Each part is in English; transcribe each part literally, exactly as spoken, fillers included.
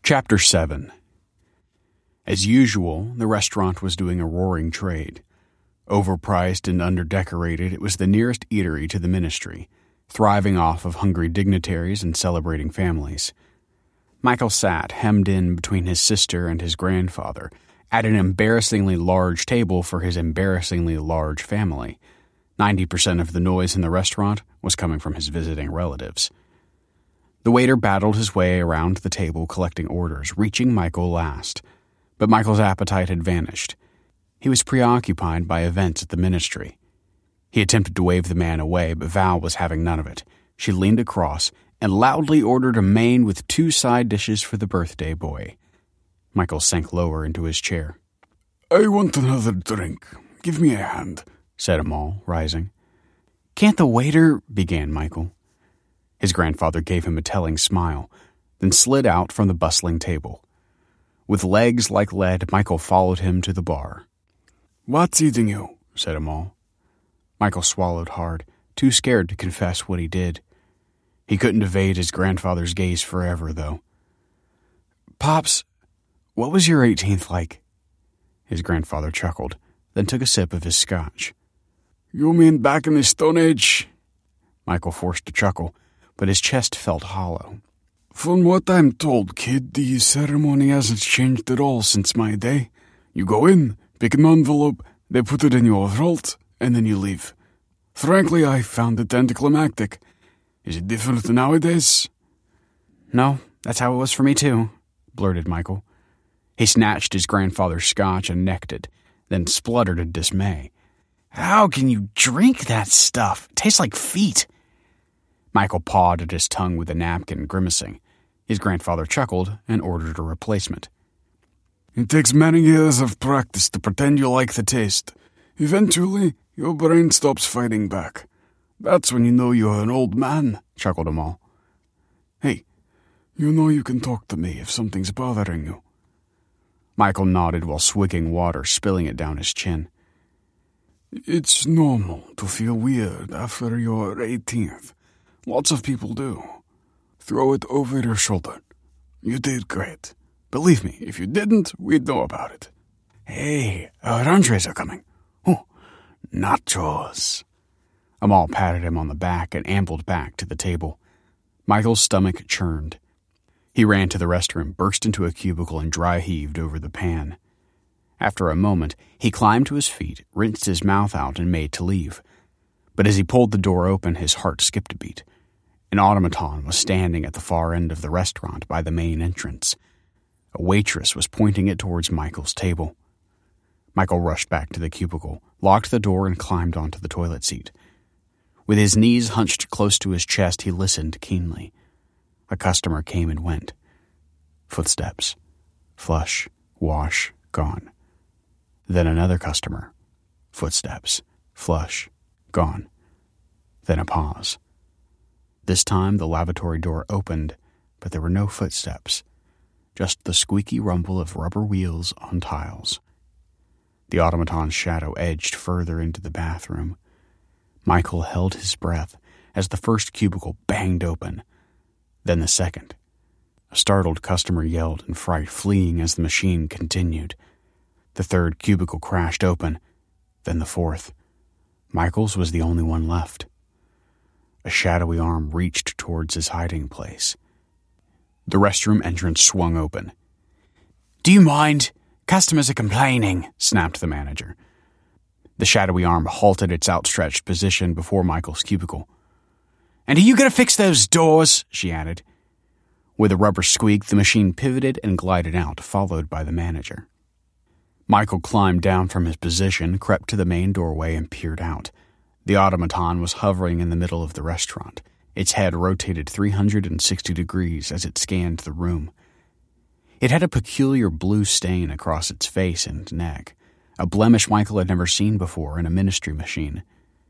Chapter seven. As usual, the restaurant was doing a roaring trade. Overpriced and underdecorated, it was the nearest eatery to the ministry, thriving off of hungry dignitaries and celebrating families. Michael sat, hemmed in between his sister and his grandfather, at an embarrassingly large table for his embarrassingly large family. Ninety percent of the noise in the restaurant was coming from his visiting relatives. The waiter battled his way around the table collecting orders, reaching Michael last. But Michael's appetite had vanished. He was preoccupied by events at the ministry. He attempted to wave the man away, but Val was having none of it. She leaned across and loudly ordered a main with two side dishes for the birthday boy. Michael sank lower into his chair. "I want another drink. Give me a hand," said Amal, rising. "Can't the waiter—" began Michael. His grandfather gave him a telling smile, then slid out from the bustling table. With legs like lead, Michael followed him to the bar. "What's eating you?" said Amal. Michael swallowed hard, too scared to confess what he did. He couldn't evade his grandfather's gaze forever, though. "Pops, what was your eighteenth like?" His grandfather chuckled, then took a sip of his scotch. "You mean back in the Stone Age?" Michael forced a chuckle, but his chest felt hollow. "From what I'm told, kid, the ceremony hasn't changed at all since my day. You go in, pick an envelope, they put it in your vault, and then you leave. Frankly, I found it anticlimactic. Is it different nowadays?" "No, that's how it was for me too," blurted Michael. He snatched his grandfather's scotch and necked it, then spluttered in dismay. "How can you drink that stuff? It tastes like feet." Michael pawed at his tongue with a napkin, grimacing. His grandfather chuckled and ordered a replacement. "It takes many years of practice to pretend you like the taste. Eventually, your brain stops fighting back. That's when you know you're an old man," chuckled Amal. "Hey, you know you can talk to me if something's bothering you." Michael nodded while swigging water, spilling it down his chin. "It's normal to feel weird after your eighteenth. Lots of people do. Throw it over your shoulder. You did great. Believe me, if you didn't, we'd know about it." "Hey, our entrees are coming." "Oh, nachos." Amal patted him on the back and ambled back to the table. Michael's stomach churned. He ran to the restroom, burst into a cubicle, and dry-heaved over the pan. After a moment, he climbed to his feet, rinsed his mouth out, and made to leave. But as he pulled the door open, his heart skipped a beat. An automaton was standing at the far end of the restaurant by the main entrance. A waitress was pointing it towards Michael's table. Michael rushed back to the cubicle, locked the door, and climbed onto the toilet seat. With his knees hunched close to his chest, he listened keenly. A customer came and went. Footsteps. Flush, wash, gone. Then another customer. Footsteps. Flush, gone. Then a pause. This time the lavatory door opened, but there were no footsteps, just the squeaky rumble of rubber wheels on tiles. The automaton's shadow edged further into the bathroom. Michael held his breath as the first cubicle banged open, then the second. A startled customer yelled in fright, fleeing as the machine continued. The third cubicle crashed open, then the fourth. Michael's was the only one left. A shadowy arm reached towards his hiding place. The restroom entrance swung open. "Do you mind? Customers are complaining," snapped the manager. The shadowy arm halted its outstretched position before Michael's cubicle. "And are you going to fix those doors?" she added. With a rubber squeak, the machine pivoted and glided out, followed by the manager. Michael climbed down from his position, crept to the main doorway, and peered out. The automaton was hovering in the middle of the restaurant. Its head rotated three hundred sixty degrees as it scanned the room. It had a peculiar blue stain across its face and neck, a blemish Michael had never seen before in a ministry machine.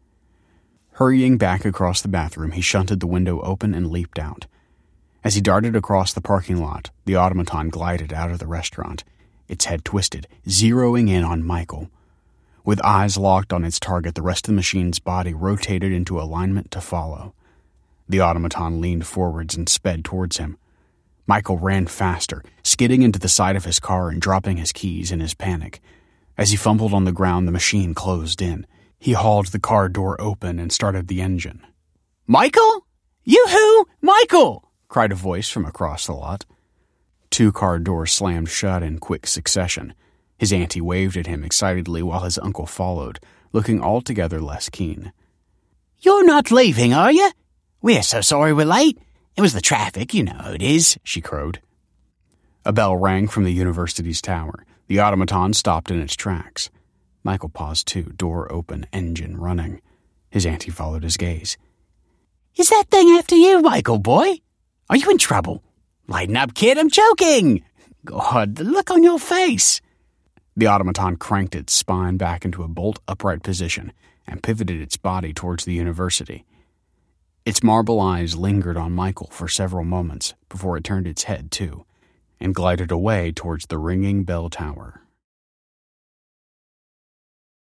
Hurrying back across the bathroom, he shunted the window open and leaped out. As he darted across the parking lot, the automaton glided out of the restaurant, its head twisted, zeroing in on Michael. With eyes locked on its target, the rest of the machine's body rotated into alignment to follow. The automaton leaned forwards and sped towards him. Michael ran faster, skidding into the side of his car and dropping his keys in his panic. As he fumbled on the ground, the machine closed in. He hauled the car door open and started the engine. "Michael? Yoo-hoo! Michael!" cried a voice from across the lot. Two car doors slammed shut in quick succession. His auntie waved at him excitedly while his uncle followed, looking altogether less keen. "You're not leaving, are you? We're so sorry we're late. It was the traffic, you know how it is," she crowed. A bell rang from the university's tower. The automaton stopped in its tracks. Michael paused too, door open, engine running. His auntie followed his gaze. "Is that thing after you, Michael, boy? Are you in trouble? Lighten up, kid, I'm choking! God, the look on your face!" The automaton cranked its spine back into a bolt-upright position and pivoted its body towards the university. Its marble eyes lingered on Michael for several moments before it turned its head, too, and glided away towards the ringing bell tower.